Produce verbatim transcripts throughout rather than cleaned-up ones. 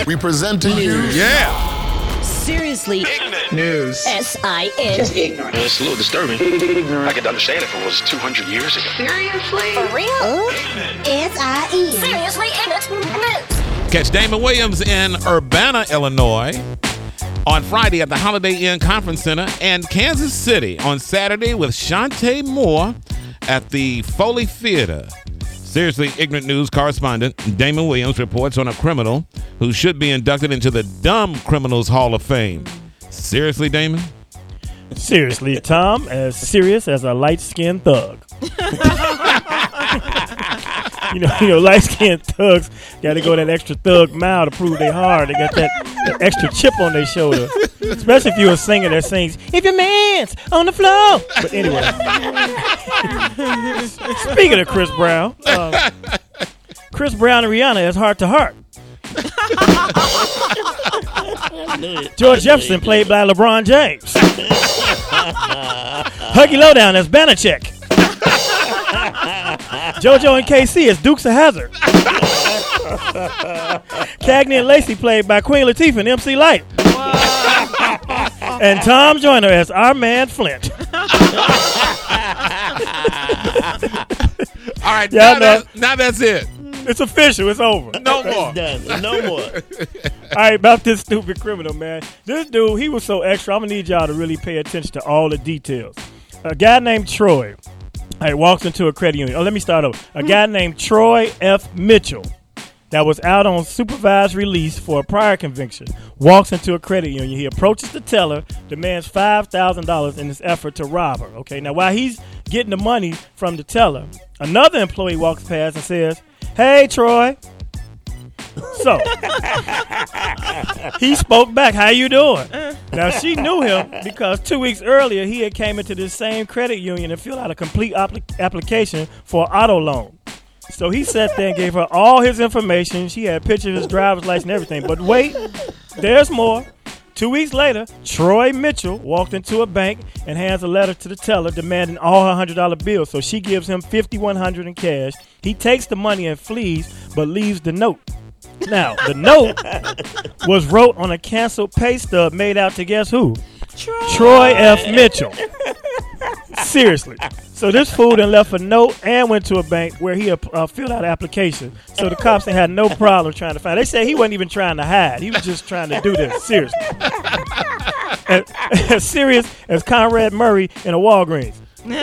We present to you. Yeah. Seriously Ignorant. news. S I N. Just ignorant. It's a little disturbing. I could understand if it was two hundred years ago. Seriously? For real? S I N. Seriously ignorant news. Catch Damon Williams in Urbana, Illinois on Friday at the Holiday Inn Conference Center, and Kansas City on Saturday with Shantae Moore at the Foley Theater. Seriously Ignorant News correspondent Damon Williams reports on a criminal who should be inducted into the Dumb Criminals Hall of Fame. Seriously, Damon? Seriously, Tom, as serious as a light-skinned thug. You know, you know, light-skinned thugs got to go that extra thug mile to prove they hard. They got that, that extra chip on their shoulder. Especially if you're a singer that sings, "If your man's on the floor." But anyway, speaking of Chris Brown, um, Chris Brown and Rihanna is heart to heart. George Jefferson played by LeBron James. Huggy Lowdown as Banachek. JoJo and K C as Dukes of Hazzard. Cagney and Lacey played by Queen Latifah and M C Light. And Tom Joyner as our man Flint. All right, Y'all now, know. that, now that's it. It's official. It's over. No more. Done. No more. All right, about this stupid criminal, man. This dude, he was so extra. I'm going to need y'all to really pay attention to all the details. A guy named Troy, all right, walks into a credit union. Oh, let me start over. A guy named Troy F. Mitchell that was out on supervised release for a prior conviction walks into a credit union. He approaches the teller, demands five thousand dollars in his effort to rob her. Okay, now while he's getting the money from the teller, another employee walks past and says, "Hey, Troy." So he spoke back, "How you doing?" Now she knew him because two weeks earlier he had came into this same credit union and filled out a complete apl- application for an auto loan. So he sat there and gave her all his information. She had pictures of his driver's license and everything. But wait, there's more. Two weeks later, Troy Mitchell walked into a bank and hands a letter to the teller demanding all her one hundred dollar bills. So she gives him five thousand one hundred dollars in cash. He takes the money and flees, but leaves the note. Now, the note was wrote on a canceled pay stub made out to guess who? Troy, Troy F. Mitchell. Seriously. So this fool then left a note and went to a bank where he uh, filled out an application. So the cops had no problem trying to find. They said he wasn't even trying to hide. He was just trying to do this. Seriously. As, as serious as Conrad Murray in a Walgreens.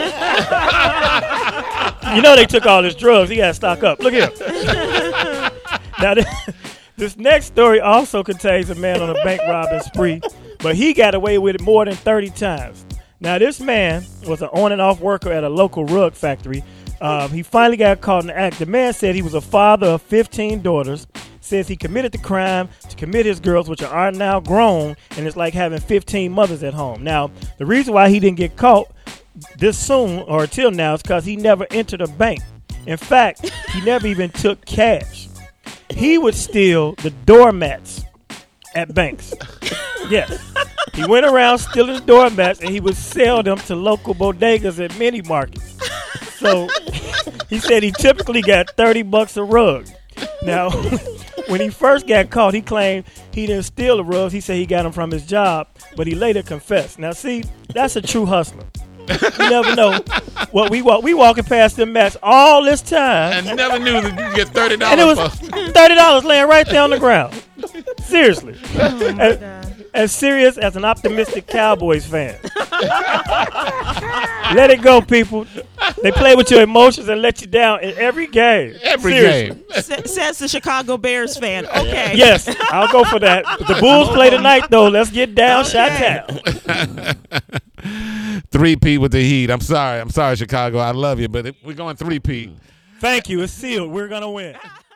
You know they took all his drugs. He got to stock up. Look at him. Now, this, this next story also contains a man on a bank robbing spree, but he got away with it more than thirty times. Now, this man was an on and off worker at a local rug factory. Um, he finally got caught in the act. The man said he was a father of fifteen daughters, says he committed the crime to commit his girls, which are now grown, and it's like having fifteen mothers at home. Now, the reason why he didn't get caught this soon or till now is because he never entered a bank. In fact, he never even took cash. He would steal the doormats at banks. Yes. He went around stealing the doormats, and he would sell them to local bodegas at mini markets. So he said he typically got thirty bucks a rug. Now, when he first got caught, he claimed he didn't steal the rugs. He said he got them from his job, but he later confessed. Now, see, that's a true hustler. You never know what we walk. We walking past them mats all this time, and never knew that you could get thirty dollars. and it was thirty dollars laying right there on the ground. Seriously, Oh my as, God. as serious as an optimistic Cowboys fan. Let it go, people. They play with your emotions and let you down in every game. Every Seriously. game. S- says the Chicago Bears fan. Okay. Yes, I'll go for that. But the Bulls play tonight, though. Let's get down, Chi-Town. Three-P with the Heat. I'm sorry. I'm sorry, Chicago. I love you, but it, we're going three-P. Thank you. It's sealed. We're going to win.